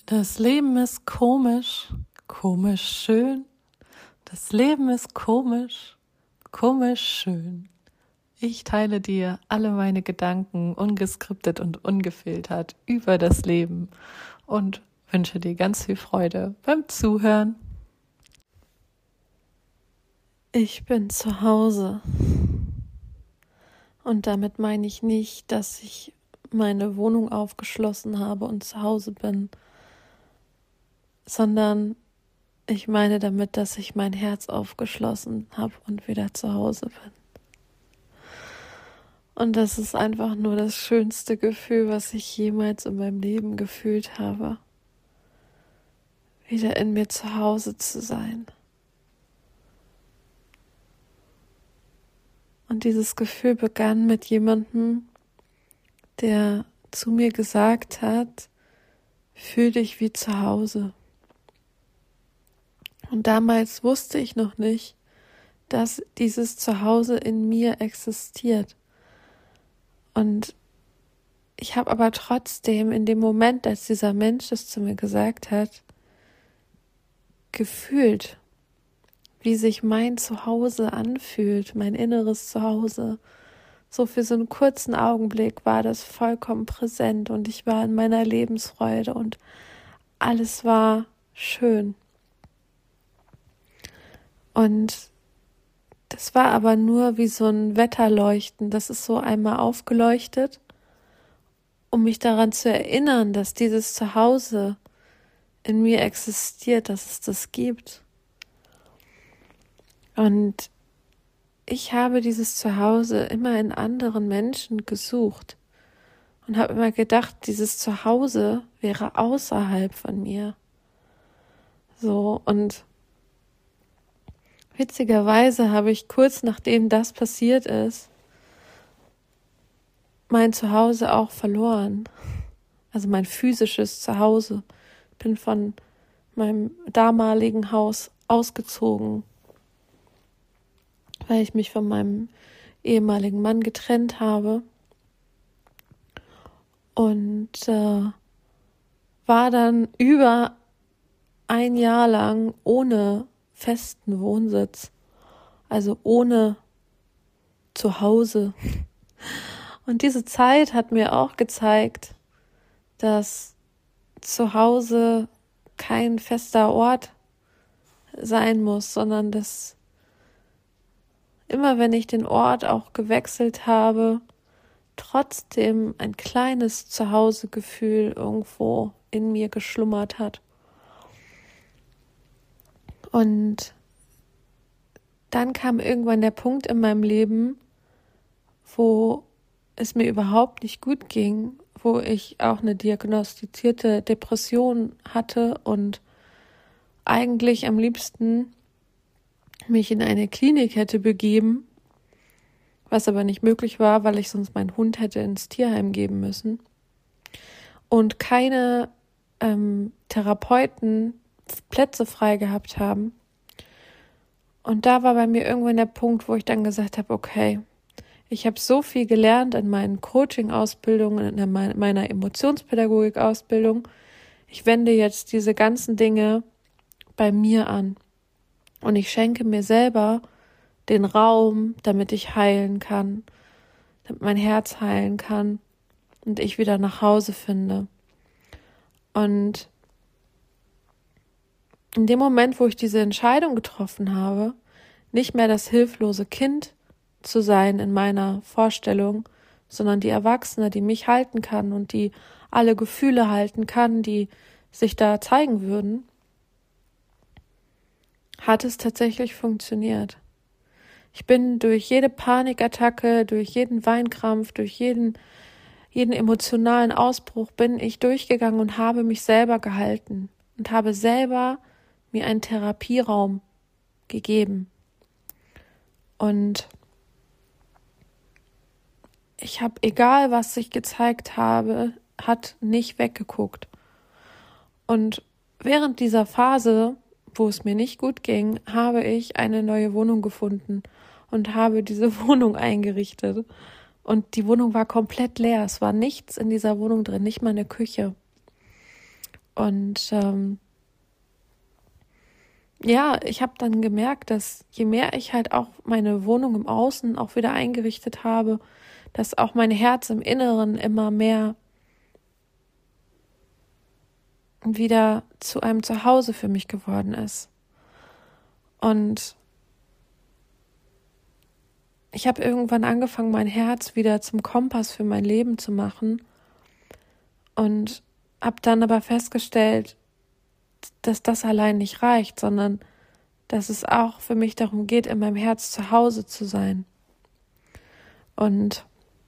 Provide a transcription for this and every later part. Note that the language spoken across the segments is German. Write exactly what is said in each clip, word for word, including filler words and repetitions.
Das Leben ist komisch, komisch schön. Das Leben ist komisch, komisch schön. Ich teile dir alle meine Gedanken ungeskriptet und ungefiltert über das Leben und wünsche dir ganz viel Freude beim Zuhören. Ich bin zu Hause. Und damit meine ich nicht, dass ich meine Wohnung aufgeschlossen habe und zu Hause bin, sondern ich meine damit, dass ich mein Herz aufgeschlossen habe und wieder zu Hause bin. Und das ist einfach nur das schönste Gefühl, was ich jemals in meinem Leben gefühlt habe, wieder in mir zu Hause zu sein. Und dieses Gefühl begann mit jemandem, der zu mir gesagt hat, fühl dich wie zu Hause. Und damals wusste ich noch nicht, dass dieses Zuhause in mir existiert. Und ich habe aber trotzdem in dem Moment, als dieser Mensch das zu mir gesagt hat, gefühlt, wie sich mein Zuhause anfühlt, mein inneres Zuhause. So für so einen kurzen Augenblick war das vollkommen präsent und ich war in meiner Lebensfreude und alles war schön. Und das war aber nur wie so ein Wetterleuchten, das ist so einmal aufgeleuchtet, um mich daran zu erinnern, dass dieses Zuhause in mir existiert, dass es das gibt. Und ich habe dieses Zuhause immer in anderen Menschen gesucht und habe immer gedacht, dieses Zuhause wäre außerhalb von mir. So, und witzigerweise habe ich kurz nachdem das passiert ist, mein Zuhause auch verloren. Also mein physisches Zuhause. Bin von meinem damaligen Haus ausgezogen, weil ich mich von meinem ehemaligen Mann getrennt habe. Und äh, war dann über ein Jahr lang ohne festen Wohnsitz, also ohne Zuhause. Und diese Zeit hat mir auch gezeigt, dass Zuhause kein fester Ort sein muss, sondern dass immer wenn ich den Ort auch gewechselt habe, trotzdem ein kleines Zuhausegefühl irgendwo in mir geschlummert hat. Und dann kam irgendwann der Punkt in meinem Leben, wo es mir überhaupt nicht gut ging, wo ich auch eine diagnostizierte Depression hatte und eigentlich am liebsten mich in eine Klinik hätte begeben, was aber nicht möglich war, weil ich sonst meinen Hund hätte ins Tierheim geben müssen. Und keine ähm, Therapeuten Plätze frei gehabt haben. Und da war bei mir irgendwann der Punkt, wo ich dann gesagt habe, okay, ich habe so viel gelernt in meinen Coaching-Ausbildungen, in meiner Emotionspädagogik-Ausbildung. Ich wende jetzt diese ganzen Dinge bei mir an. Und ich schenke mir selber den Raum, damit ich heilen kann, damit mein Herz heilen kann und ich wieder nach Hause finde. Und in dem Moment, wo ich diese Entscheidung getroffen habe, nicht mehr das hilflose Kind zu sein in meiner Vorstellung, sondern die Erwachsene, die mich halten kann und die alle Gefühle halten kann, die sich da zeigen würden, hat es tatsächlich funktioniert. Ich bin durch jede Panikattacke, durch jeden Weinkrampf, durch jeden, jeden emotionalen Ausbruch bin ich durchgegangen und habe mich selber gehalten und habe selber mir einen Therapieraum gegeben. Und ich habe, egal was sich gezeigt habe, hat nicht weggeguckt. Und während dieser Phase, wo es mir nicht gut ging, habe ich eine neue Wohnung gefunden und habe diese Wohnung eingerichtet. Und die Wohnung war komplett leer. Es war nichts in dieser Wohnung drin, nicht mal eine Küche. Und ähm, ja, ich habe dann gemerkt, dass je mehr ich halt auch meine Wohnung im Außen auch wieder eingerichtet habe, dass auch mein Herz im Inneren immer mehr wieder zu einem Zuhause für mich geworden ist. Und ich habe irgendwann angefangen, mein Herz wieder zum Kompass für mein Leben zu machen und habe dann aber festgestellt, dass das allein nicht reicht, sondern dass es auch für mich darum geht, in meinem Herz zu Hause zu sein. Und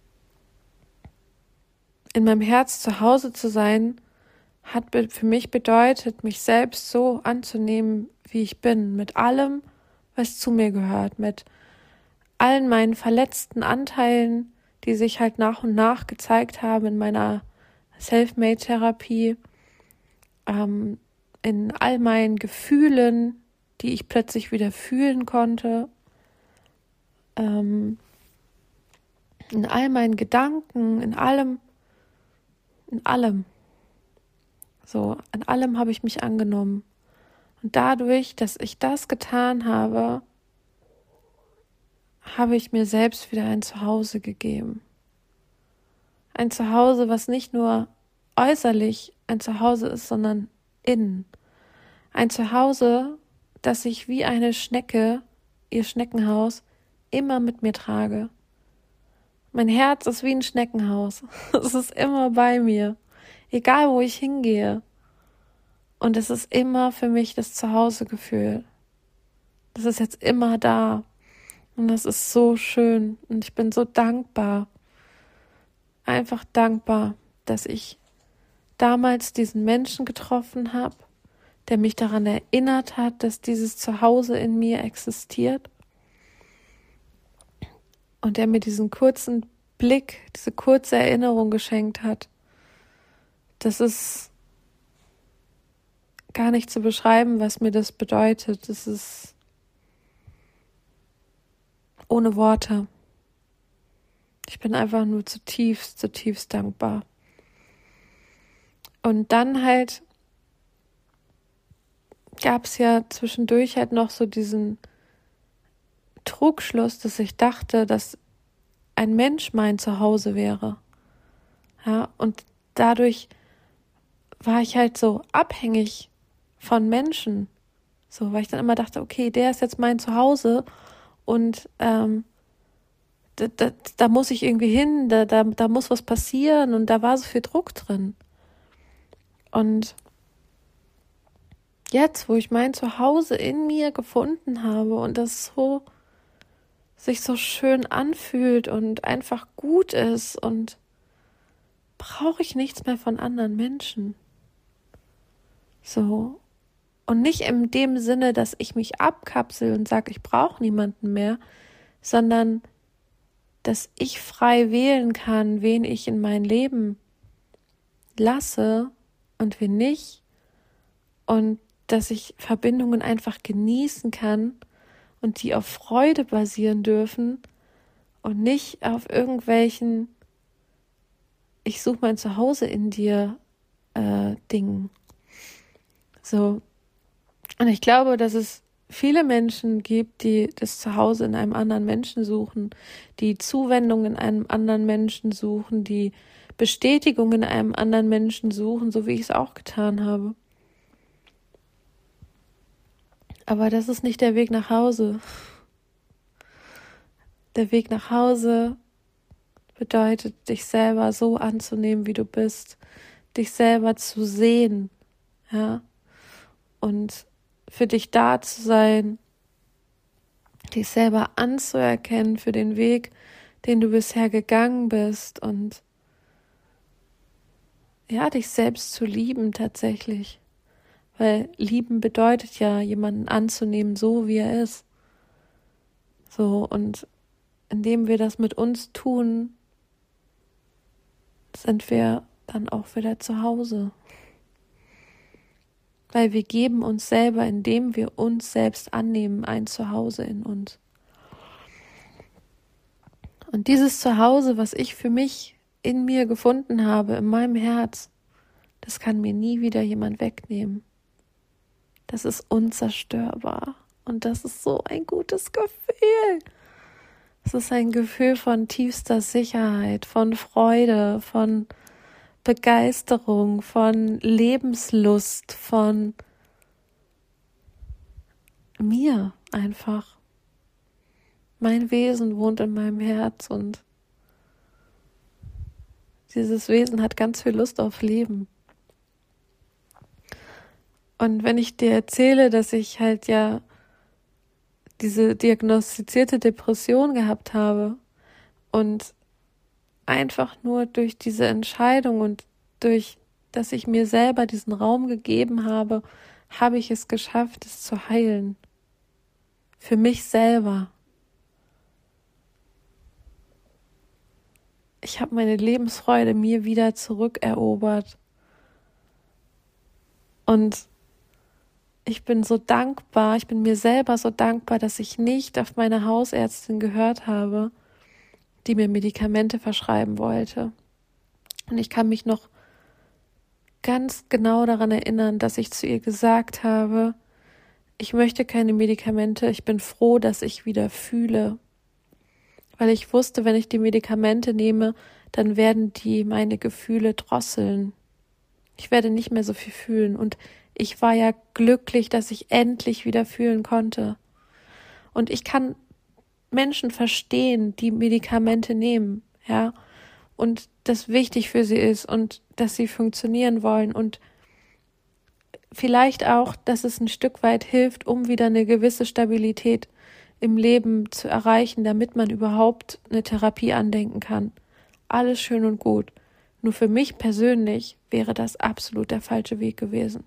in meinem Herz zu Hause zu sein, hat für mich bedeutet, mich selbst so anzunehmen, wie ich bin, mit allem, was zu mir gehört, mit allen meinen verletzten Anteilen, die sich halt nach und nach gezeigt haben in meiner Self-Made-Therapie, ähm, in all meinen Gefühlen, die ich plötzlich wieder fühlen konnte, ähm, in all meinen Gedanken, in allem, in allem. So, an allem habe ich mich angenommen. Und dadurch, dass ich das getan habe, habe ich mir selbst wieder ein Zuhause gegeben. Ein Zuhause, was nicht nur äußerlich ein Zuhause ist, sondern innen. Ein Zuhause, das ich wie eine Schnecke, ihr Schneckenhaus, immer mit mir trage. Mein Herz ist wie ein Schneckenhaus. Es ist immer bei mir, egal wo ich hingehe. Und es ist immer für mich das Zuhausegefühl. Das ist jetzt immer da. Und das ist so schön. Und ich bin so dankbar. Einfach dankbar, dass ich damals diesen Menschen getroffen habe, der mich daran erinnert hat, dass dieses Zuhause in mir existiert. Und der mir diesen kurzen Blick, diese kurze Erinnerung geschenkt hat. Das ist gar nicht zu beschreiben, was mir das bedeutet. Das ist ohne Worte. Ich bin einfach nur zutiefst, zutiefst dankbar. Und dann halt gab es ja zwischendurch halt noch so diesen Trugschluss, dass ich dachte, dass ein Mensch mein Zuhause wäre. Ja, und dadurch war ich halt so abhängig von Menschen. So, weil ich dann immer dachte, okay, der ist jetzt mein Zuhause und ähm, da, da, da muss ich irgendwie hin, da, da, da muss was passieren und da war so viel Druck drin. Und jetzt, wo ich mein Zuhause in mir gefunden habe und das so sich so schön anfühlt und einfach gut ist und brauche ich nichts mehr von anderen Menschen. So. Und nicht in dem Sinne, dass ich mich abkapsel und sage, ich brauche niemanden mehr, sondern dass ich frei wählen kann, wen ich in mein Leben lasse und wen nicht. Und dass ich Verbindungen einfach genießen kann und die auf Freude basieren dürfen und nicht auf irgendwelchen ich suche mein Zuhause in dir äh, Dingen. So. Und ich glaube, dass es viele Menschen gibt, die das Zuhause in einem anderen Menschen suchen, die Zuwendung in einem anderen Menschen suchen, die Bestätigung in einem anderen Menschen suchen, so wie ich es auch getan habe. Aber das ist nicht der Weg nach Hause. Der Weg nach Hause bedeutet, dich selber so anzunehmen, wie du bist, dich selber zu sehen, ja, und für dich da zu sein, dich selber anzuerkennen für den Weg, den du bisher gegangen bist und ja, dich selbst zu lieben tatsächlich, weil lieben bedeutet ja, jemanden anzunehmen, so wie er ist, so, und indem wir das mit uns tun, sind wir dann auch wieder zu Hause. Weil wir geben uns selber, indem wir uns selbst annehmen, ein Zuhause in uns. Und dieses Zuhause, was ich für mich in mir gefunden habe, in meinem Herz, Das kann mir nie wieder jemand wegnehmen. Das ist unzerstörbar. Und das ist so ein gutes Gefühl. Es ist ein Gefühl von tiefster Sicherheit, von Freude, von Begeisterung, von Lebenslust, von mir einfach. Mein Wesen wohnt in meinem Herz und dieses Wesen hat ganz viel Lust auf Leben. Und wenn ich dir erzähle, dass ich halt ja diese diagnostizierte Depression gehabt habe und einfach nur durch diese Entscheidung und durch, dass ich mir selber diesen Raum gegeben habe, habe ich es geschafft, es zu heilen. Für mich selber. Ich habe meine Lebensfreude mir wieder zurückerobert. Und ich bin so dankbar, ich bin mir selber so dankbar, dass ich nicht auf meine Hausärztin gehört habe, die mir Medikamente verschreiben wollte. Und ich kann mich noch ganz genau daran erinnern, dass ich zu ihr gesagt habe, ich möchte keine Medikamente, ich bin froh, dass ich wieder fühle. Weil ich wusste, wenn ich die Medikamente nehme, dann werden die meine Gefühle drosseln. Ich werde nicht mehr so viel fühlen. Und ich war ja glücklich, dass ich endlich wieder fühlen konnte. Und ich kann Menschen verstehen, die Medikamente nehmen, ja, und das wichtig für sie ist und dass sie funktionieren wollen und vielleicht auch, dass es ein Stück weit hilft, um wieder eine gewisse Stabilität im Leben zu erreichen, damit man überhaupt eine Therapie andenken kann. Alles schön und gut. Nur für mich persönlich wäre das absolut der falsche Weg gewesen.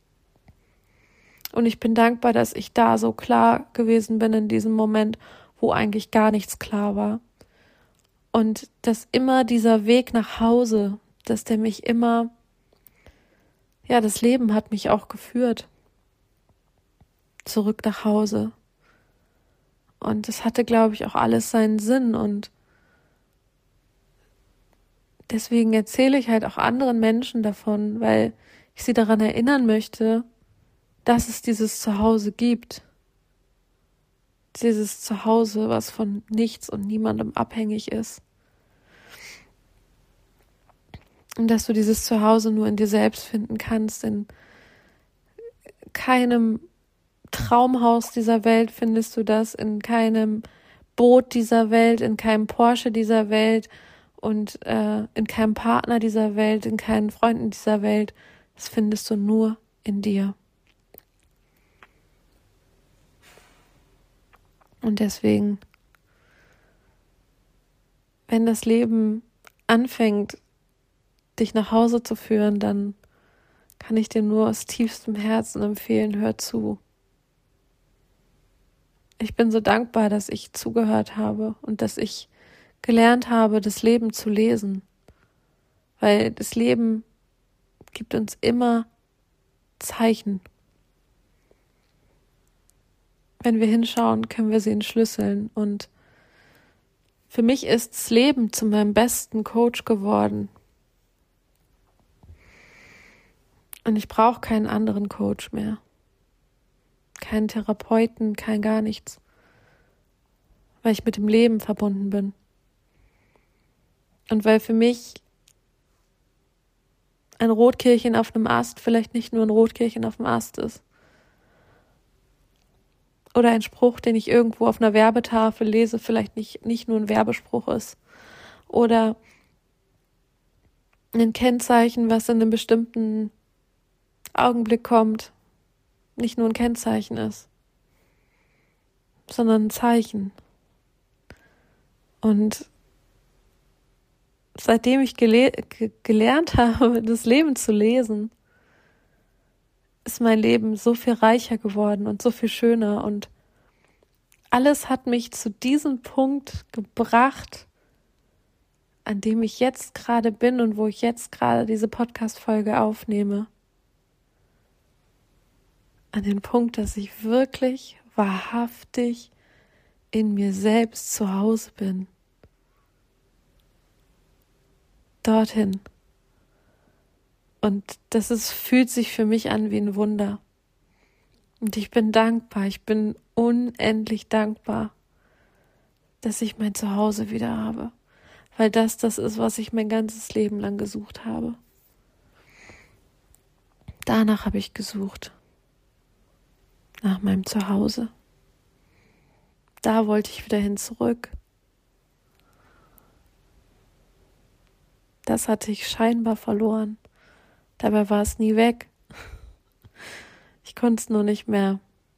Und ich bin dankbar, dass ich da so klar gewesen bin in diesem Moment, wo eigentlich gar nichts klar war. Und dass immer dieser Weg nach Hause, dass der mich immer, ja, das Leben hat mich auch geführt. Zurück nach Hause. Und es hatte, glaube ich, auch alles seinen Sinn. Und deswegen erzähle ich halt auch anderen Menschen davon, weil ich sie daran erinnern möchte, dass es dieses Zuhause gibt. Dieses Zuhause, was von nichts und niemandem abhängig ist. Und dass du dieses Zuhause nur in dir selbst finden kannst. In keinem Traumhaus dieser Welt findest du das, in keinem Boot dieser Welt, in keinem Porsche dieser Welt und äh, in keinem Partner dieser Welt, in keinen Freunden dieser Welt. Das findest du nur in dir. Und deswegen, wenn das Leben anfängt, dich nach Hause zu führen, dann kann ich dir nur aus tiefstem Herzen empfehlen, hör zu. Ich bin so dankbar, dass ich zugehört habe und dass ich gelernt habe, das Leben zu lesen. Weil das Leben gibt uns immer Zeichen. Wenn wir hinschauen, können wir sie entschlüsseln. Und für mich ist das Leben zu meinem besten Coach geworden. Und ich brauche keinen anderen Coach mehr. Keinen Therapeuten, kein gar nichts. Weil ich mit dem Leben verbunden bin. Und weil für mich ein Rotkehlchen auf einem Ast vielleicht nicht nur ein Rotkehlchen auf dem Ast ist. Oder ein Spruch, den ich irgendwo auf einer Werbetafel lese, vielleicht nicht, nicht nur ein Werbespruch ist. Oder ein Kennzeichen, was in einem bestimmten Augenblick kommt, nicht nur ein Kennzeichen ist, sondern ein Zeichen. Und seitdem ich gele- ge- gelernt habe, das Leben zu lesen, ist mein Leben so viel reicher geworden und so viel schöner. Und alles hat mich zu diesem Punkt gebracht, an dem ich jetzt gerade bin und wo ich jetzt gerade diese Podcast-Folge aufnehme. An den Punkt, dass ich wirklich wahrhaftig in mir selbst zu Hause bin. Dorthin. Und das ist, fühlt sich für mich an wie ein Wunder. Und ich bin dankbar, ich bin unendlich dankbar, dass ich mein Zuhause wieder habe. Weil das das ist, was ich mein ganzes Leben lang gesucht habe. Danach habe ich gesucht. Nach meinem Zuhause. Da wollte ich wieder hin zurück. Das hatte ich scheinbar verloren. Dabei war es nie weg. Ich konnte es nur nicht mehr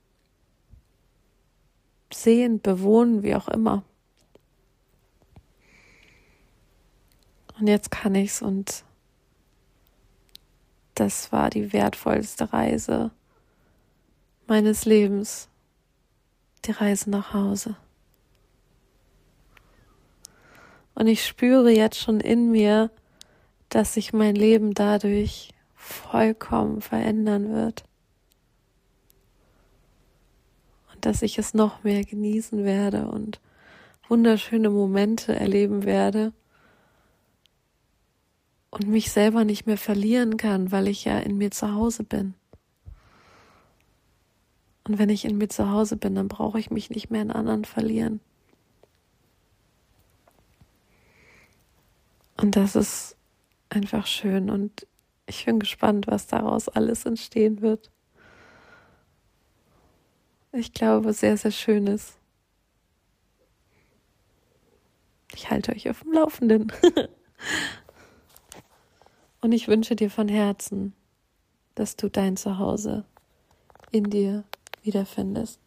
sehen, bewohnen, wie auch immer. Und jetzt kann ich's und das war die wertvollste Reise meines Lebens. Die Reise nach Hause. Und ich spüre jetzt schon in mir, dass sich mein Leben dadurch vollkommen verändern wird. Und dass ich es noch mehr genießen werde und wunderschöne Momente erleben werde und mich selber nicht mehr verlieren kann, weil ich ja in mir zu Hause bin. Und wenn ich in mir zu Hause bin, dann brauche ich mich nicht mehr in anderen verlieren. Und das ist einfach schön und ich bin gespannt, was daraus alles entstehen wird. Ich glaube, sehr, sehr Schönes. Ich halte euch auf dem Laufenden. Und ich wünsche dir von Herzen, dass du dein Zuhause in dir wiederfindest.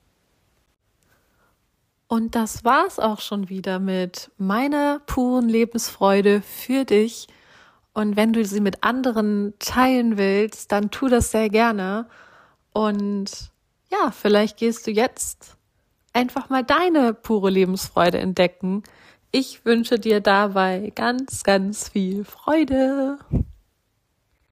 Und das war's auch schon wieder mit meiner puren Lebensfreude für dich. Und wenn du sie mit anderen teilen willst, dann tu das sehr gerne. Und ja, vielleicht gehst du jetzt einfach mal deine pure Lebensfreude entdecken. Ich wünsche dir dabei ganz, ganz viel Freude.